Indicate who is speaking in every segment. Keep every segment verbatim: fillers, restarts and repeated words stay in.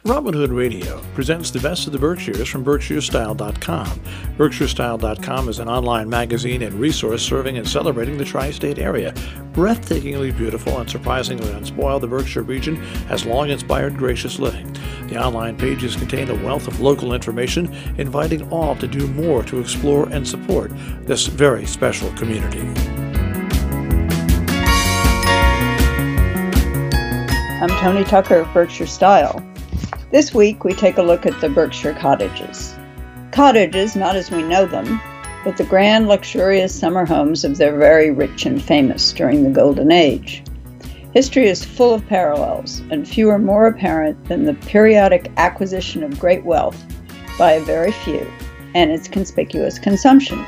Speaker 1: Robin Hood Radio presents the best of the Berkshires from Berkshire Style dot com. Berkshire Style dot com is an online magazine and resource serving and celebrating the tri-state area. Breathtakingly beautiful and surprisingly unspoiled, the Berkshire region has long inspired gracious living. The online pages contain a wealth of local information, inviting all to do more to explore and support this very special community.
Speaker 2: I'm Tony Tucker of Berkshire Style. This week we take a look at the Berkshire cottages. Cottages, not as we know them, but the grand luxurious summer homes of the very rich and famous during the Golden Age. History is full of parallels, and few are more apparent than the periodic acquisition of great wealth by a very few, and its conspicuous consumption.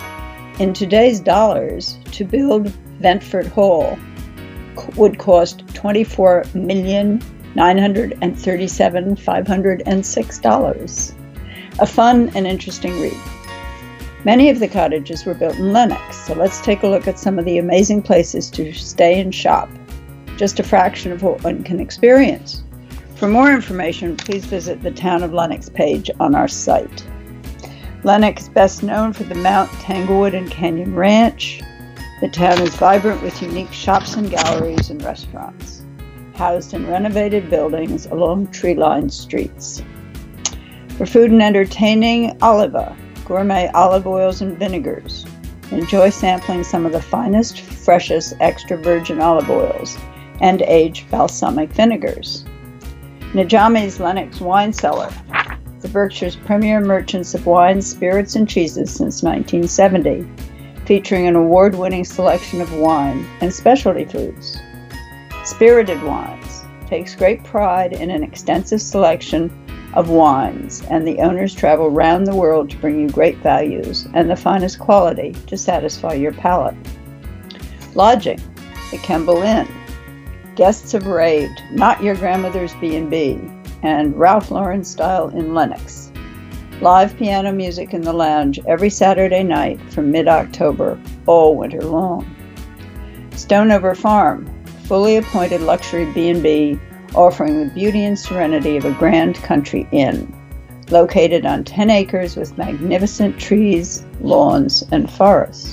Speaker 2: In today's dollars, to build Ventford Hall would cost twenty-four million nine hundred thirty-seven thousand five hundred six dollars. A fun and interesting read. Many of the cottages were built in Lenox, so let's take a look at some of the amazing places to stay and shop. Just a fraction of what one can experience. For more information, please visit the Town of Lenox page on our site. Lenox is best known for the Mount Tanglewood and Canyon Ranch. The town is vibrant with unique shops and galleries and restaurants, housed in renovated buildings along tree-lined streets. For food and entertaining, Oliva, gourmet olive oils and vinegars. Enjoy sampling some of the finest, freshest extra virgin olive oils and aged balsamic vinegars. Najami's Lenox Wine Cellar, the Berkshire's premier merchants of wines, spirits, and cheeses since nineteen seventy, featuring an award-winning selection of wine and specialty foods. Spirited Wines takes great pride in an extensive selection of wines, and the owners travel round the world to bring you great values and the finest quality to satisfy your palate. Lodging, the Kemble Inn. Guests have raved, not your grandmother's B and B, and Ralph Lauren style in Lenox. Live piano music in the lounge every Saturday night from mid-October, all winter long. Stoneover Farm, fully appointed luxury B and B, offering the beauty and serenity of a grand country inn, located on ten acres with magnificent trees, lawns, and forest.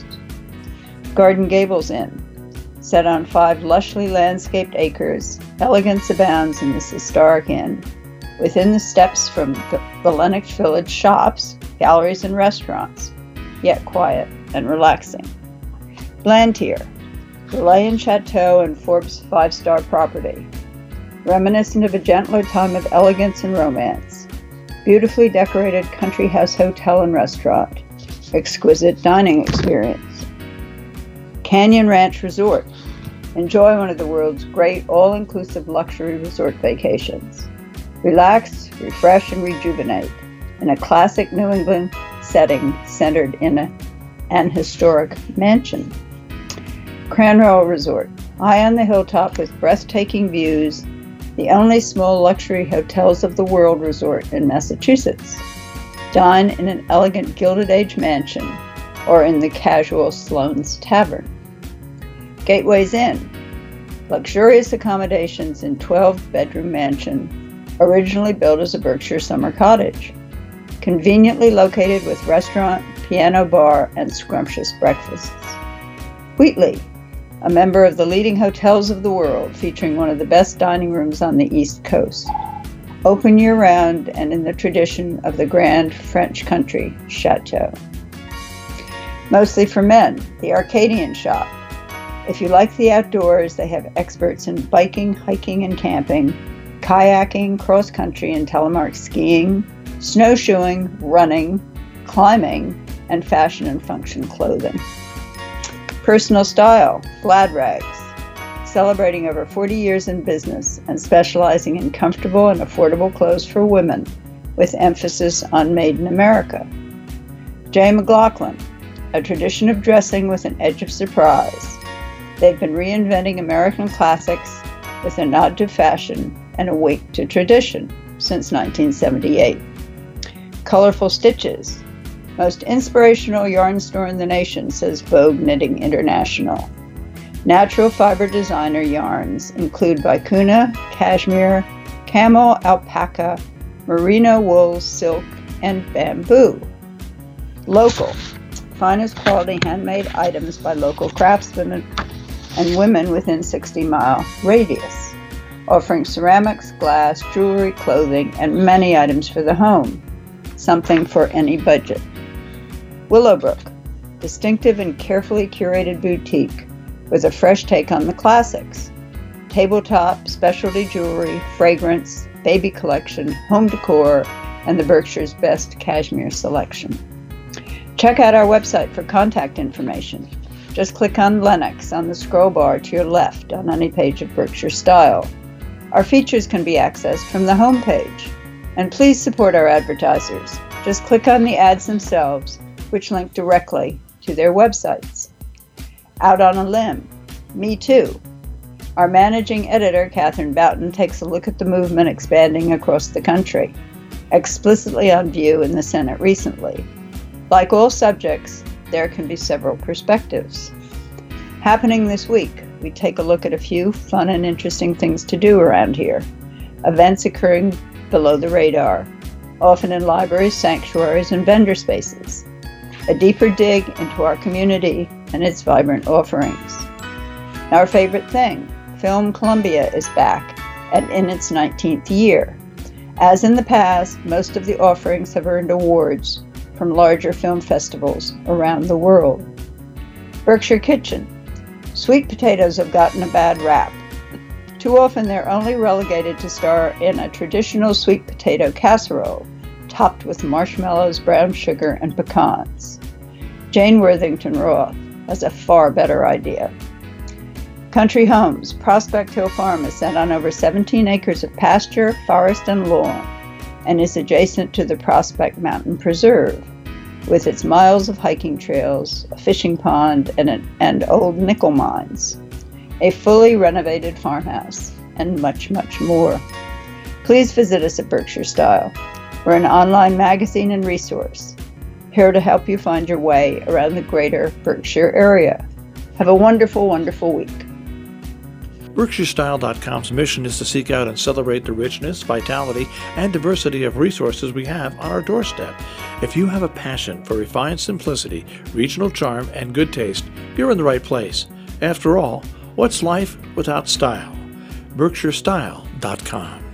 Speaker 2: Garden Gables Inn, set on five lushly landscaped acres, elegance abounds in this historic inn. Within the steps from the, the Lenox Village shops, galleries, and restaurants, yet quiet and relaxing. Blantyre, Verlaine Chateau and Forbes five-star property, reminiscent of a gentler time of elegance and romance. Beautifully decorated country house hotel and restaurant, exquisite dining experience. Canyon Ranch Resort, enjoy one of the world's great all-inclusive luxury resort vacations. Relax, refresh, and rejuvenate in a classic New England setting centered in a, an historic mansion. Cranwell Resort, high on the hilltop with breathtaking views, the only small luxury hotels of the world resort in Massachusetts. Dine in an elegant Gilded Age mansion or in the casual Sloan's Tavern. Gateways Inn, luxurious accommodations in twelve-bedroom mansion, originally built as a Berkshire summer cottage, conveniently located with restaurant, piano bar, and scrumptious breakfasts. Wheatley, a member of the leading hotels of the world, featuring one of the best dining rooms on the East Coast, open year-round and in the tradition of the grand French country chateau. Mostly for men, the Arcadian Shop. If you like the outdoors, they have experts in biking, hiking, and camping, kayaking, cross-country and telemark skiing, snowshoeing, running, climbing, and fashion and function clothing. Personal Style, Glad Rags, celebrating over forty years in business and specializing in comfortable and affordable clothes for women, with emphasis on Made in America. J. McLaughlin, a tradition of dressing with an edge of surprise. They've been reinventing American classics with a nod to fashion and a wink to tradition since nineteen seventy-eight. Colorful Stitches, most inspirational yarn store in the nation, says Vogue Knitting International. Natural fiber designer yarns include vicuna, cashmere, camel, alpaca, merino wool, silk, and bamboo. Local, finest quality handmade items by local craftsmen and women within sixty mile radius, offering ceramics, glass, jewelry, clothing, and many items for the home, something for any budget. Willowbrook, distinctive and carefully curated boutique with a fresh take on the classics. Tabletop, specialty jewelry, fragrance, baby collection, home decor, and the Berkshire's best cashmere selection. Check out our website for contact information. Just click on Lennox on the scroll bar to your left on any page of Berkshire Style. Our features can be accessed from the home page. And please support our advertisers. Just click on the ads themselves, which link directly to their websites. Out on a limb, Me Too. Our managing editor, Catherine Boughton, takes a look at the movement expanding across the country, explicitly on view in the Senate recently. Like all subjects, there can be several perspectives. Happening this week, we take a look at a few fun and interesting things to do around here. Events occurring below the radar, often in libraries, sanctuaries, and vendor spaces. A deeper dig into our community and its vibrant offerings. Our favorite thing, Film Columbia is back and in its nineteenth year. As in the past, most of the offerings have earned awards from larger film festivals around the world. Berkshire Kitchen. Sweet potatoes have gotten a bad rap. Too often they're only relegated to star in a traditional sweet potato casserole, topped with marshmallows, brown sugar, and pecans. Jane Worthington Roth has a far better idea. Country Homes. Prospect Hill Farm is set on over seventeen acres of pasture, forest, and lawn, and is adjacent to the Prospect Mountain Preserve, with its miles of hiking trails, a fishing pond, and, an, and old nickel mines, a fully renovated farmhouse, and much, much more. Please visit us at Berkshire Style. We're an online magazine and resource, here to help you find your way around the greater Berkshire area. Have a wonderful, wonderful week.
Speaker 1: Berkshire Style dot com's mission is to seek out and celebrate the richness, vitality, and diversity of resources we have on our doorstep. If you have a passion for refined simplicity, regional charm, and good taste, you're in the right place. After all, what's life without style? Berkshire Style dot com